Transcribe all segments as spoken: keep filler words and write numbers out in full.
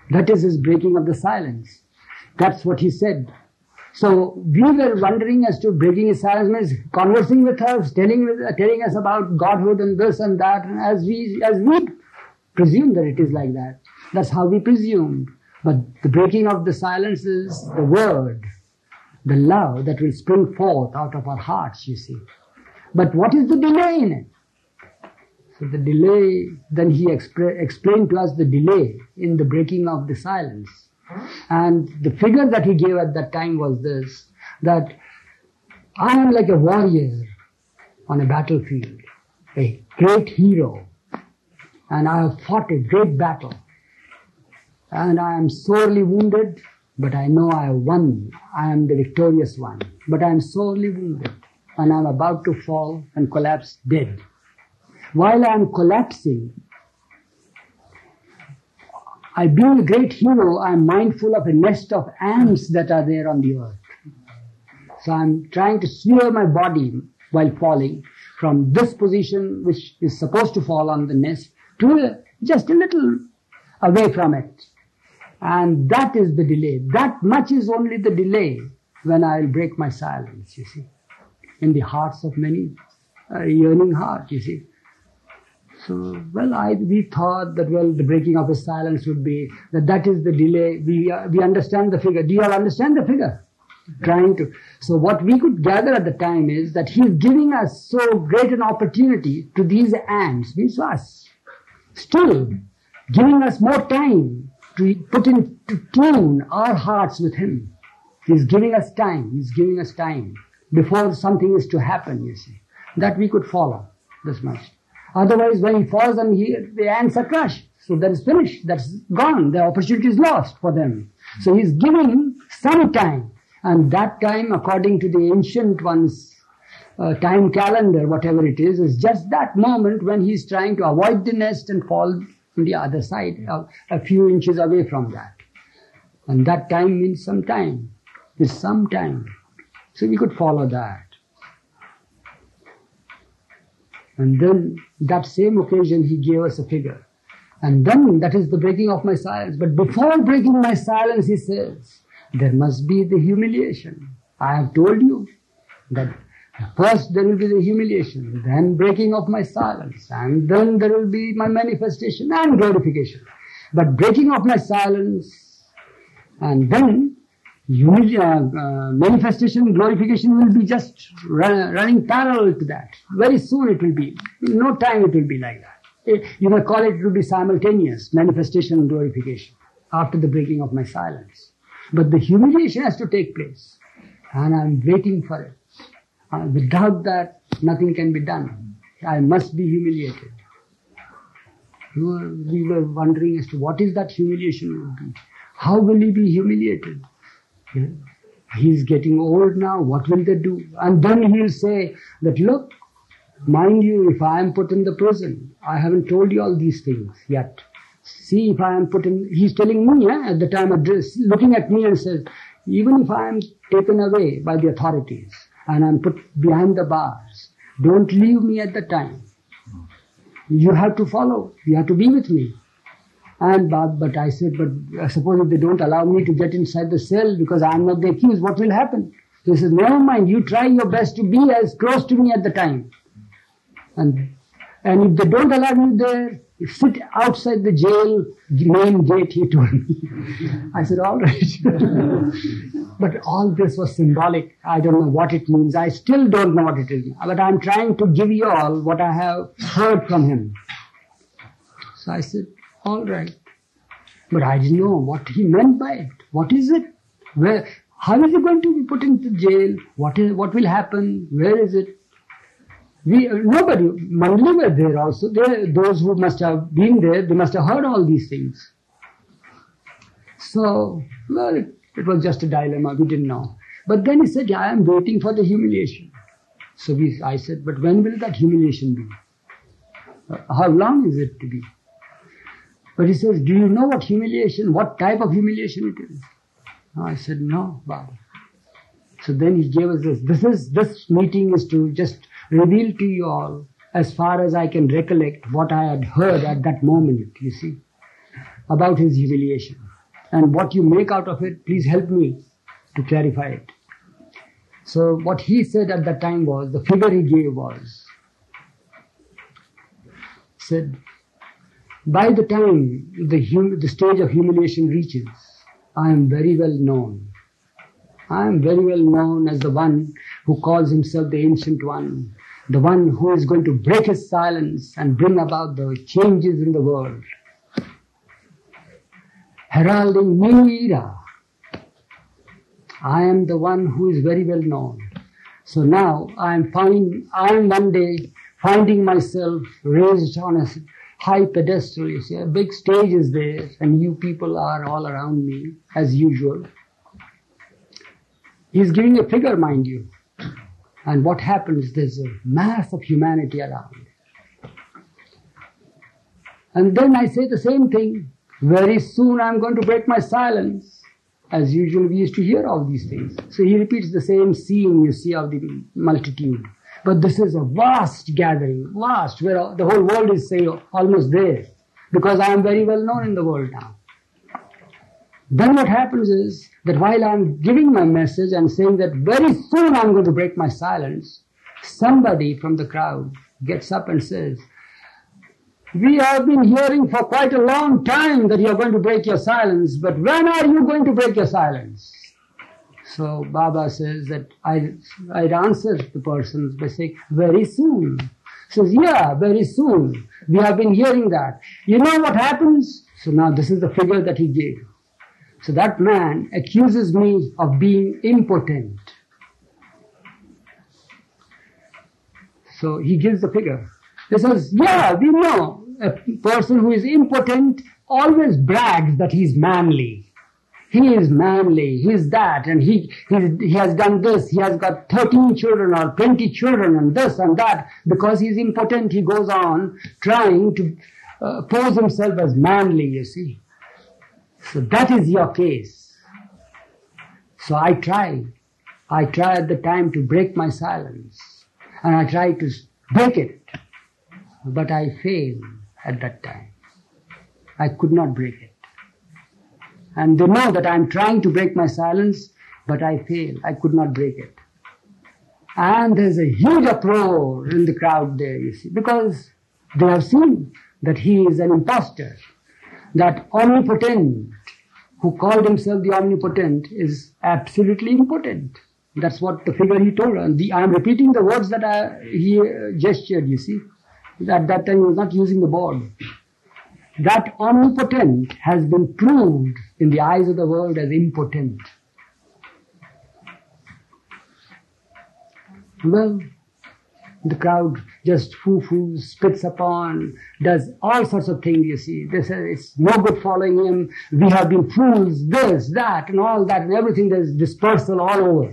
That is his breaking of the silence. That's what he said. So we were wondering as to breaking his silence means conversing with us, telling with, uh, telling us about Godhood and this and that, and as we as we presume that it is like that. That's how we presumed. But the breaking of the silence is the word, the love that will spring forth out of our hearts, you see. But what is the delay in it? So the delay, then he expre- explained to us the delay in the breaking of the silence. And the figure that he gave at that time was this, that I am like a warrior on a battlefield, a great hero, and I have fought a great battle. And I am sorely wounded, but I know I have won. I am the victorious one. But I am sorely wounded, and I am about to fall and collapse dead. While I am collapsing, I, being a great hero, I am mindful of a nest of ants that are there on the earth. So I am trying to steer my body while falling from this position, which is supposed to fall on the nest, to a, just a little away from it. And that is the delay. That much is only the delay when I will break my silence, you see, in the hearts of many, uh, yearning heart, you see. So, well, I, we thought that, well, the breaking of his silence would be, that that is the delay. We, uh, we understand the figure. Do you all understand the figure? Trying to. So what we could gather at the time is that he is giving us so great an opportunity to these ants, means us, still giving us more time to put in, to tune our hearts with him. He's giving us time. He's giving us time before something is to happen, you see. That we could follow this much. Otherwise, when he falls and he, the ants are crushed. So that is finished. That's gone. The opportunity is lost for them. So he's giving some time. And that time, according to the ancient one's uh, time calendar, whatever it is, is just that moment when he's trying to avoid the nest and fall on the other side, uh, a few inches away from that. And that time means some time. It's some time. So we could follow that. And then that same occasion he gave us a figure. And then that is the breaking of my silence. But before breaking my silence, he says, there must be the humiliation. I have told you that first there will be the humiliation, then breaking of my silence, and then there will be my manifestation and glorification. But breaking of my silence, and then humili- uh, uh, manifestation, glorification will be just run, running parallel to that. Very soon it will be. In no time it will be like that. It, you may call it, it will be simultaneous, manifestation and glorification, after the breaking of my silence. But the humiliation has to take place, and I'm waiting for it. Uh, without that, nothing can be done. I must be humiliated. We were, we were wondering as to what is that humiliation will be. How will he be humiliated? Yeah. He's getting old now, what will they do? And then he'll say that, look, mind you, if I am put in the prison, I haven't told you all these things yet. See, if I am put in, he's telling me eh, at the time of this, looking at me and says, even if I am taken away by the authorities and I'm put behind the bars, don't leave me at the time. You have to follow, you have to be with me. And but, but I said, but I suppose if they don't allow me to get inside the cell because I am not the accused, what will happen? So he says, never mind, you try your best to be as close to me at the time. And and if they don't allow you there, sit outside the jail main gate, he told me. I said, all right. But all this was symbolic. I don't know what it means. I still don't know what it is. But I'm trying to give you all what I have heard from him. So I said, all right. But I didn't know what he meant by it. What is it? Where? How is he going to be put into jail? What is? What will happen? Where is it? We, nobody, Mandali were there also. They, those who must have been there, they must have heard all these things. So, well, it, it was just a dilemma. We didn't know. But then he said, I am waiting for the humiliation. So we, I said, but when will that humiliation be? Uh, how long is it to be? But he says, do you know what humiliation, what type of humiliation it is? I said, no, Baba. So then he gave us this. This is, this meeting is to just reveal to you all, as far as I can recollect, what I had heard at that moment, you see, about his humiliation. And what you make out of it, please help me to clarify it. So what he said at that time was, the figure he gave was, said, by the time the, hum- the stage of humiliation reaches, I am very well known. I am very well known as the one who calls himself the Ancient One, the one who is going to break his silence and bring about the changes in the world. Heralding new era. I am the one who is very well known. So now I am find, I am one day finding myself raised on a high pedestal. You see, a big stage is there, and you people are all around me as usual. He's giving a figure, mind you. And what happens? There's a mass of humanity around. And then I say the same thing. Very soon I'm going to break my silence. As usual, we used to hear all these things. So he repeats the same scene, you see, of the multitude. But this is a vast gathering, vast, where the whole world is, say, almost there. Because I am very well known in the world now. Then what happens is that while I'm giving my message and saying that very soon I'm going to break my silence, somebody from the crowd gets up and says, we have been hearing for quite a long time that you're going to break your silence, but when are you going to break your silence? So Baba says that I, I'd answer the person by saying, very soon. Says, yeah, very soon. We have been hearing that. You know what happens? So now this is the figure that he gave. So that man accuses me of being impotent. So he gives the figure. He says, yeah, we know a person who is impotent always brags that he's manly. He is manly, he is that, and he, he, he has done this, he has got thirteen children or twenty children and this and that. Because he's impotent, he goes on trying to uh, pose himself as manly, you see. So that is your case. So I try. I try at the time to break my silence. And I try to break it. But I fail at that time. I could not break it. And they know that I'm trying to break my silence, but I fail. I could not break it. And there's a huge uproar in the crowd there, you see, because they have seen that he is an impostor. That omnipotent, who called himself the omnipotent, is absolutely impotent. That's what the figure he told. And the, I'm repeating the words that I, he uh, gestured, you see. At that time he was not using the board. That omnipotent has been proved in the eyes of the world as impotent. Well, the crowd just foo-foo, spits upon, does all sorts of things, you see. They say, it's no good following him, we have been fools, this, that, and all that, and everything. There's dispersal all over.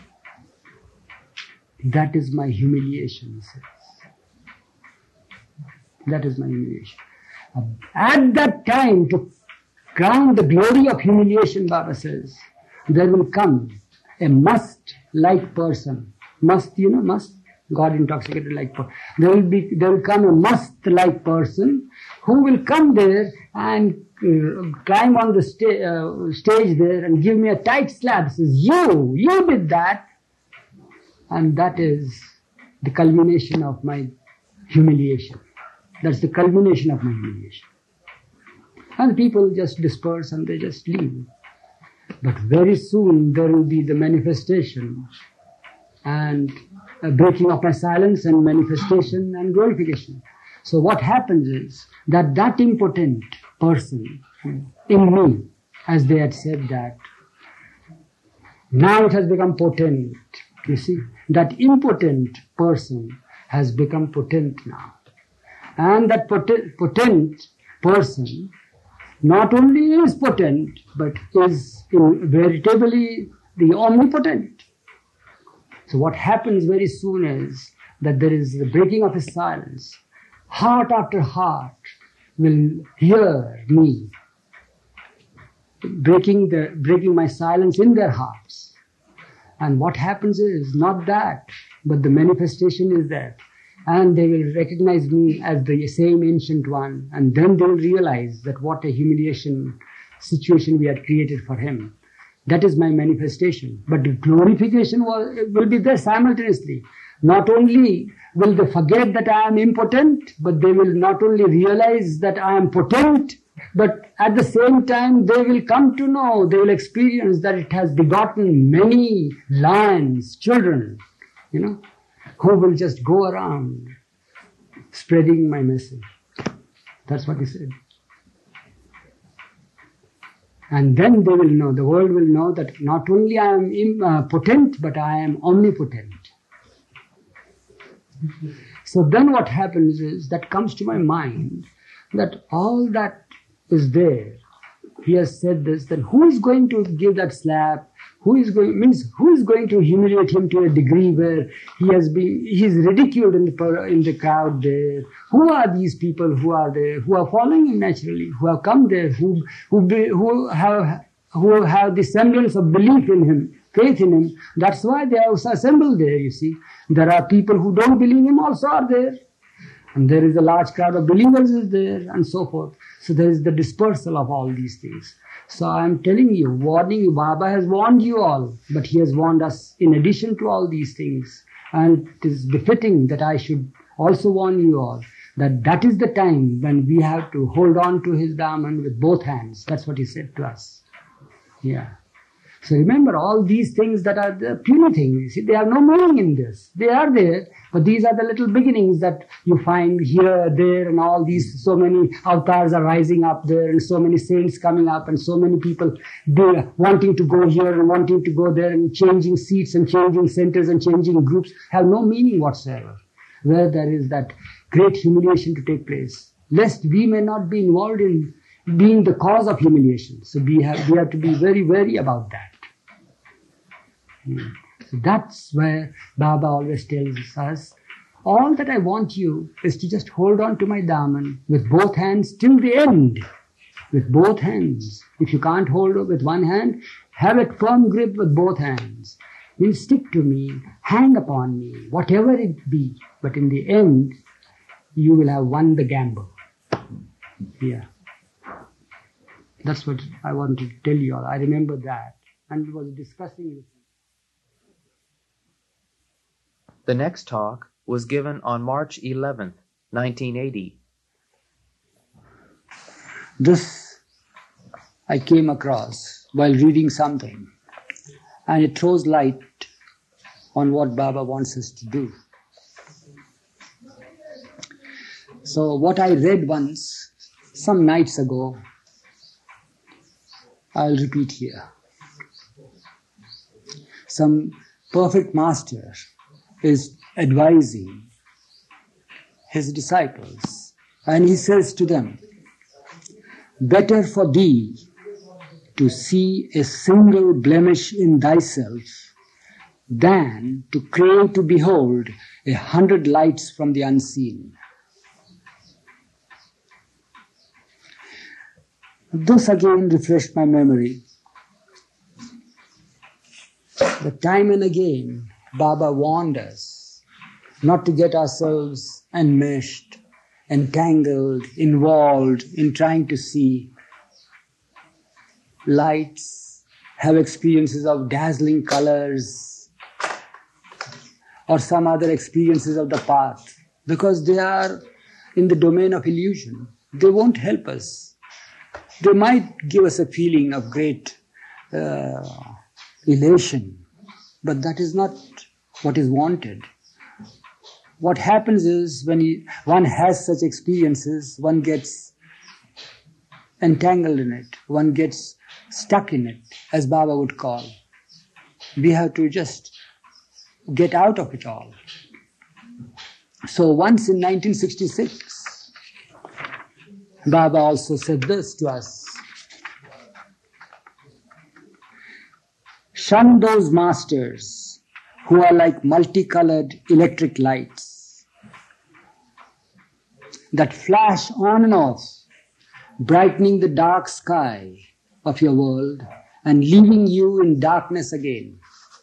That is my humiliation, he says. That is my humiliation. At that time, to crown the glory of humiliation, Baba says, there will come a must-like person. Must, you know, must? God intoxicated like person. There will be, there will come a must-like person who will come there and uh, climb on the sta- uh, stage there and give me a tight slap. Says, you, you did that. And that is the culmination of my humiliation. That's the culmination of my humiliation. And people just disperse and they just leave. But very soon there will be the manifestation and a breaking of my silence and manifestation and glorification. So what happens is that that impotent person in me, as they had said that, now it has become potent. You see, that impotent person has become potent now. And that potent, potent person not only is potent, but is in veritably the omnipotent. So what happens very soon is that there is the breaking of his silence. Heart after heart will hear me, breaking the breaking my silence in their hearts. And what happens is not that, but the manifestation is that. And they will recognize me as the same Ancient One. And then they will realize that what a humiliation situation we had created for him. That is my manifestation. But the glorification was, will be there simultaneously. Not only will they forget that I am impotent, but they will not only realize that I am potent, but at the same time they will come to know, they will experience that it has begotten many lions, children, you know, who will just go around spreading my message. That's what he said. And then they will know, the world will know that not only I am im- uh, potent, but I am omnipotent. So then what happens is, that comes to my mind, that all that is there. He has said this, then who is going to give that slap? Who is going, means who is going to humiliate him to a degree where he has been, he is ridiculed in the, in the crowd there? Who are these people who are there, who are following him naturally, who have come there, who, who, be, who have, who have the semblance of belief in him, faith in him? That's why they are also assembled there, you see. There are people who don't believe him also are there. And there is a large crowd of believers is there, and so forth. So there is the dispersal of all these things. So I am telling you, warning you, Baba has warned you all, but he has warned us in addition to all these things. And it is befitting that I should also warn you all, that that is the time when we have to hold on to his Daman with both hands. That's what he said to us. Yeah. So remember, all these things that are the puny things, you see, they have no meaning in this. They are there, but these are the little beginnings that you find here, there, and all these, so many avatars are rising up there, and so many saints coming up, and so many people there wanting to go here and wanting to go there, and changing seats and changing centers and changing groups, have no meaning whatsoever. Where there is that great humiliation to take place, lest we may not be involved in being the cause of humiliation. So we have, we have to be very wary about that. Hmm. So that's where Baba always tells us, all that I want you is to just hold on to my Daman with both hands till the end. With both hands. If you can't hold it with one hand, have a firm grip with both hands. Then stick to me, hang upon me, whatever it be. But in the end, you will have won the gamble. Yeah. That's what I wanted to tell you all. I remember that and was discussing with him. The next talk was given on March eleventh, nineteen eighty. This I came across while reading something, and it throws light on what Baba wants us to do. So what I read once, some nights ago, I'll repeat here. Some perfect master is advising his disciples, and he says to them, better for thee to see a single blemish in thyself than to crave to behold a hundred lights from the unseen. This again refreshed my memory. But time and again, Baba warned us not to get ourselves enmeshed, entangled, involved in trying to see lights, have experiences of dazzling colors, or some other experiences of the path, because they are in the domain of illusion. They won't help us. They might give us a feeling of great uh, elation, but that is not what is wanted. What happens is, when he, one has such experiences, one gets entangled in it, one gets stuck in it, as Baba would call. We have to just get out of it all. So once in nineteen sixty-six, Baba also said this to us. Shun those masters who are like multicolored electric lights that flash on and off, brightening the dark sky of your world and leaving you in darkness again.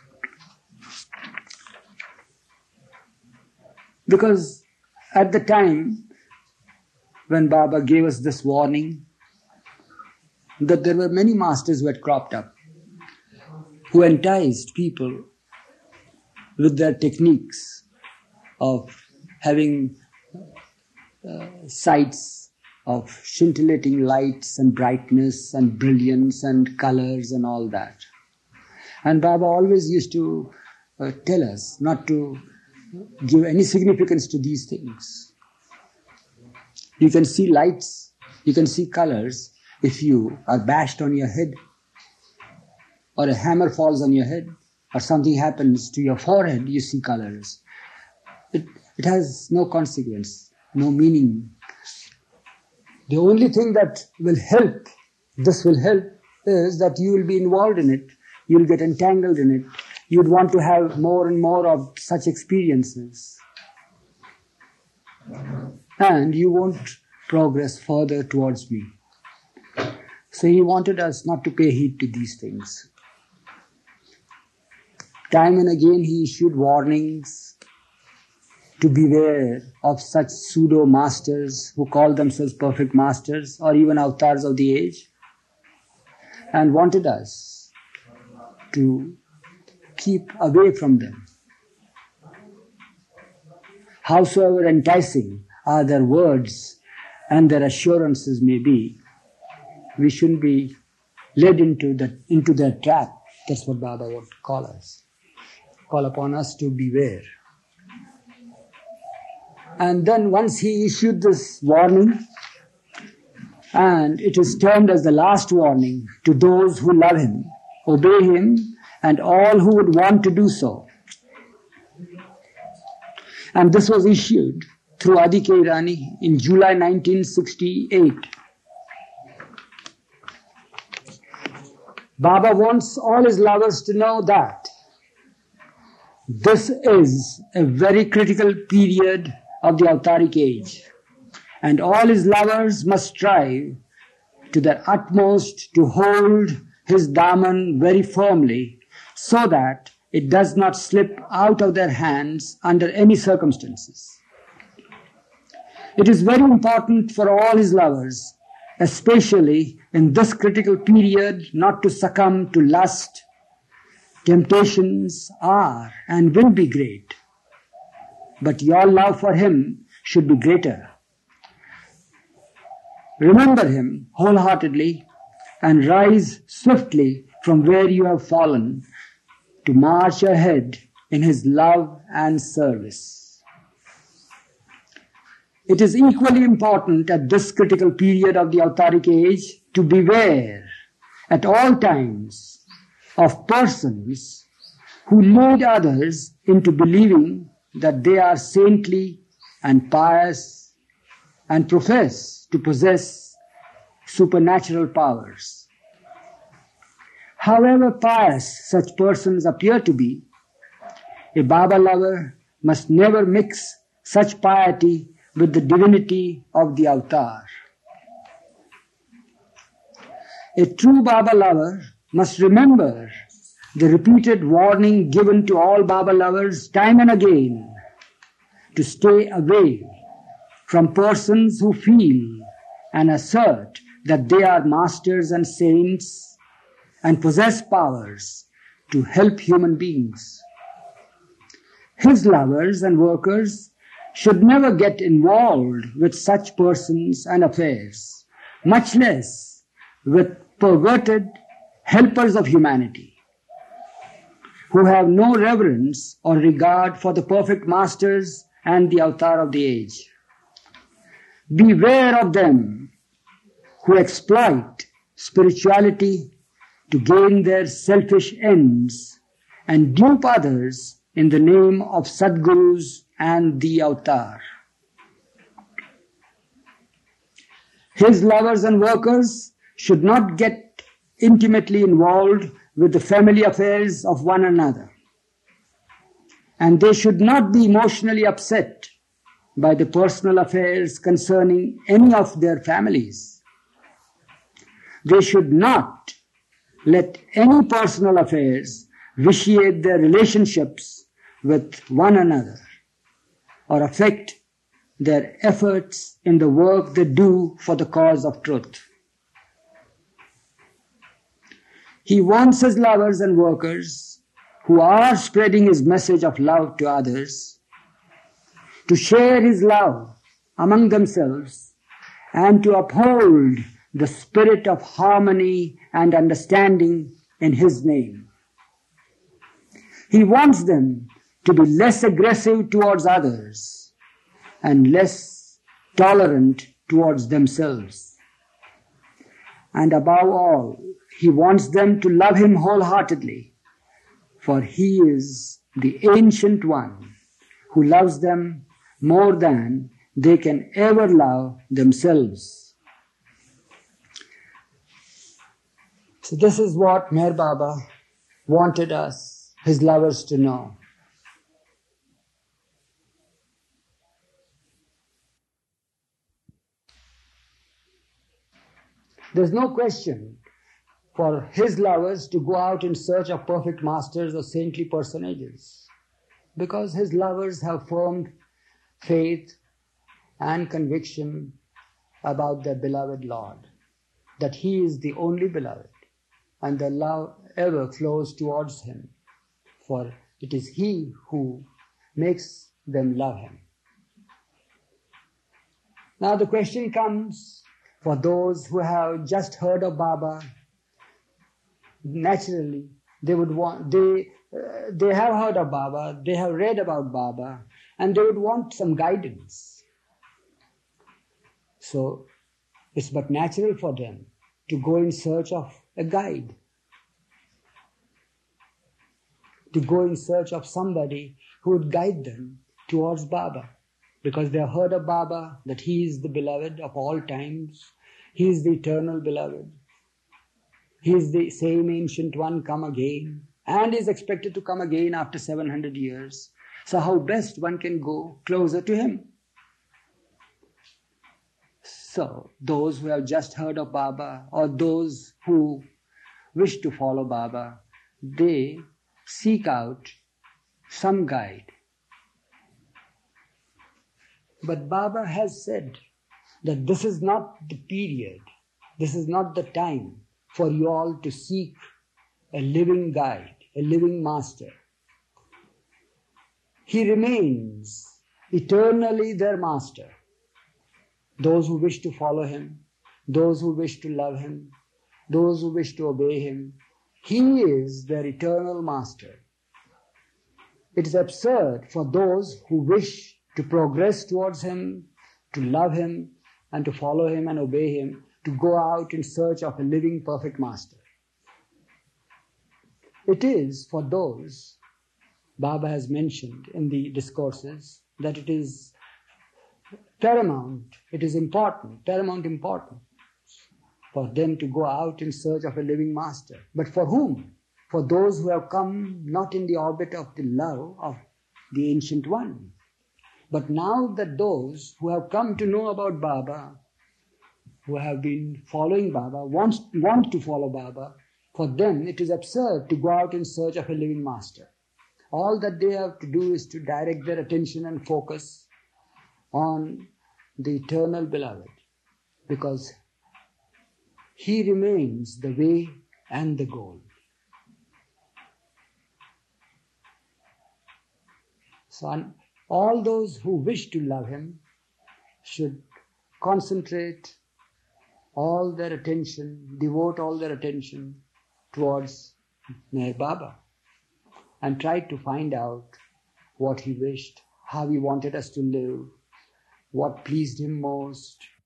Because at the time when Baba gave us this warning, that there were many masters who had cropped up, who enticed people with their techniques of having uh, sights of scintillating lights and brightness and brilliance and colors and all that. And Baba always used to uh, tell us not to give any significance to these things. You can see lights, you can see colors if you are bashed on your head, or a hammer falls on your head, or something happens to your forehead, you see colors. It, it has no consequence, no meaning. The only thing that will help, this will help, is that you will be involved in it. You will get entangled in it. You would want to have more and more of such experiences. And you won't progress further towards me. So he wanted us not to pay heed to these things. Time and again he issued warnings to beware of such pseudo-masters who call themselves perfect masters or even avatars of the age, and wanted us to keep away from them. Howsoever enticing are their words and their assurances may be, we shouldn't be led into the, into their trap. That's what Baba would call us. Call upon us to beware. And then once he issued this warning, and it is termed as the last warning to those who love him, obey him, and all who would want to do so. And this was issued through Adi Kairani in July nineteen sixty-eight. Baba wants all his lovers to know that this is a very critical period of the Avataric age, and all his lovers must strive to their utmost to hold his Daman very firmly, so that it does not slip out of their hands under any circumstances. It is very important for all his lovers, especially in this critical period, not to succumb to lust. Temptations are and will be great, but your love for him should be greater. Remember him wholeheartedly and rise swiftly from where you have fallen to march ahead in his love and service. It is equally important at this critical period of the Avataric age to beware at all times of persons who lead others into believing that they are saintly and pious and profess to possess supernatural powers. However pious such persons appear to be, a Baba lover must never mix such piety with the divinity of the avatar. A true Baba lover must remember the repeated warning given to all Baba lovers time and again to stay away from persons who feel and assert that they are masters and saints and possess powers to help human beings. His lovers and workers should never get involved with such persons and affairs, much less with perverted helpers of humanity, who have no reverence or regard for the perfect masters and the avatar of the age. Beware of them who exploit spirituality to gain their selfish ends and dupe others in the name of Sadgurus and the avatar. His lovers and workers should not get intimately involved with the family affairs of one another, and they should not be emotionally upset by the personal affairs concerning any of their families. They should not let any personal affairs vitiate their relationships with one another or affect their efforts in the work they do for the cause of truth. He wants his lovers and workers who are spreading his message of love to others to share his love among themselves and to uphold the spirit of harmony and understanding in his name. He wants them to be less aggressive towards others and less tolerant towards themselves. And above all, he wants them to love him wholeheartedly, for he is the ancient one who loves them more than they can ever love themselves. So this is what Meher Baba wanted us, his lovers, to know. There's no question for his lovers to go out in search of perfect masters or saintly personages, because his lovers have formed faith and conviction about their beloved Lord, that he is the only beloved, and their love ever flows towards him, for it is he who makes them love him. Now the question comes for those who have just heard of Baba. Naturally, they would want, they, uh, they have heard of Baba, they have read about Baba, and they would want some guidance. So, it's but natural for them to go in search of a guide, to go in search of somebody who would guide them towards Baba, because they have heard of Baba, that he is the beloved of all times, he is the eternal beloved, he is the same ancient one come again, and is expected to come again after seven hundred years. So how best one can go closer to him? So those who have just heard of Baba, or those who wish to follow Baba, they seek out some guide. But Baba has said that this is not the period, this is not the time for you all to seek a living guide, a living master. He remains eternally their master. Those who wish to follow him, those who wish to love him, those who wish to obey him, he is their eternal master. It is absurd for those who wish to progress towards him, to love him, and to follow him and obey him, to go out in search of a living perfect master. It is for those, Baba has mentioned in the discourses, that it is paramount, it is important, paramount important for them to go out in search of a living master. But for whom? For those who have come not in the orbit of the love of the ancient one. But now that those who have come to know about Baba, who have been following Baba, want, want to follow Baba, for them it is absurd to go out in search of a living master. All that they have to do is to direct their attention and focus on the eternal beloved, because he remains the way and the goal. So all those who wish to love him should concentrate all their attention, devote all their attention towards Meher Baba, and try to find out what he wished, how he wanted us to live, what pleased him most,